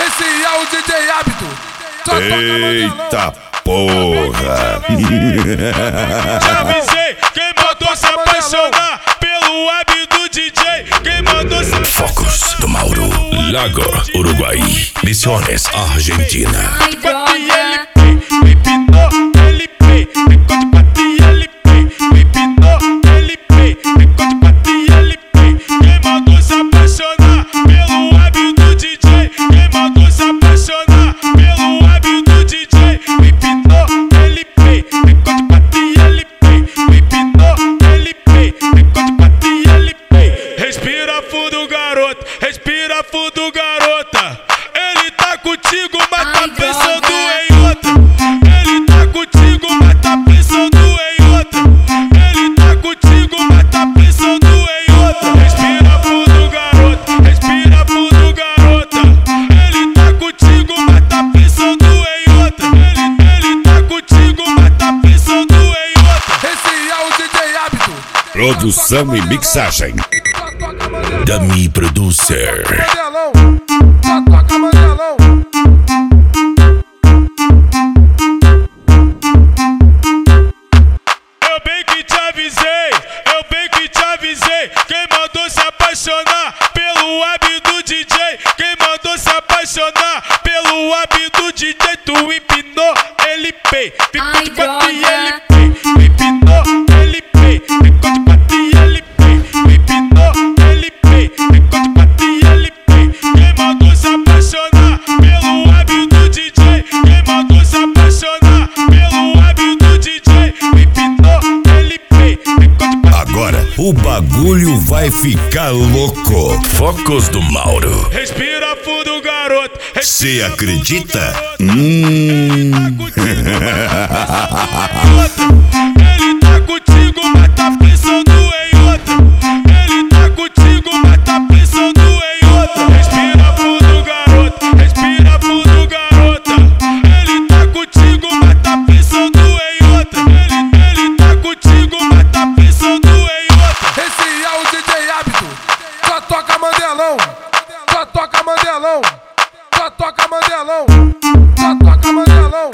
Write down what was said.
Esse é o DJ Hábito. Eita porra! Te avisei, quem mandou se apaixonar pelo hábito DJ? Quem mandou se Focos do Mauro, Lago, Uruguai, Misiones, Argentina. Respira fundo, garota. Ele tá contigo, mas tá pensando em outra. Ele tá contigo, mas tá pensando em outra. Ele tá contigo, mas tá pensando em outra. Respira fundo, garota. Respira fundo, garota. Ele tá contigo, mas tá pensando em outra. Ele tá contigo, mas tá pensando em outra. Esse é o DJ Hábito. Produção e mixagem Dami Producer. Mandelão, só toca Mandelão. Eu bem que te avisei, eu bem que te avisei. Quem mandou se apaixonar pelo hábito DJ? Quem mandou se apaixonar pelo hábito DJ? Tu empinou, ele pei. Ficou de quatro e ele pei. Empinou, ele pei. Ficou de quatro e ele pei. Empinou, ele pei. Ficou de quatro e ele pei. Quem mandou se apaixonar pelo hábito DJ? Quem mandou se apaixonar pelo hábito DJ? Empinou, ele pei. Ficou de quatro. Agora o bagulho vai ficar louco. Focos do Mauro. Respira fundo, garoto. Cê acredita? Ele tá contigo, mas tá pensando em outra. Ele tá contigo, mas tá pensando em outra. Respira fundo, garota. Respira fundo, garota. Ele tá contigo, mas tá pensando em outra. Ele tá contigo, mas tá pensando em outra. Esse é o DJ Hábito. Só toca Mandelão. Só toca Mandelão. Só toca Mandelão. Só toca Mandelão.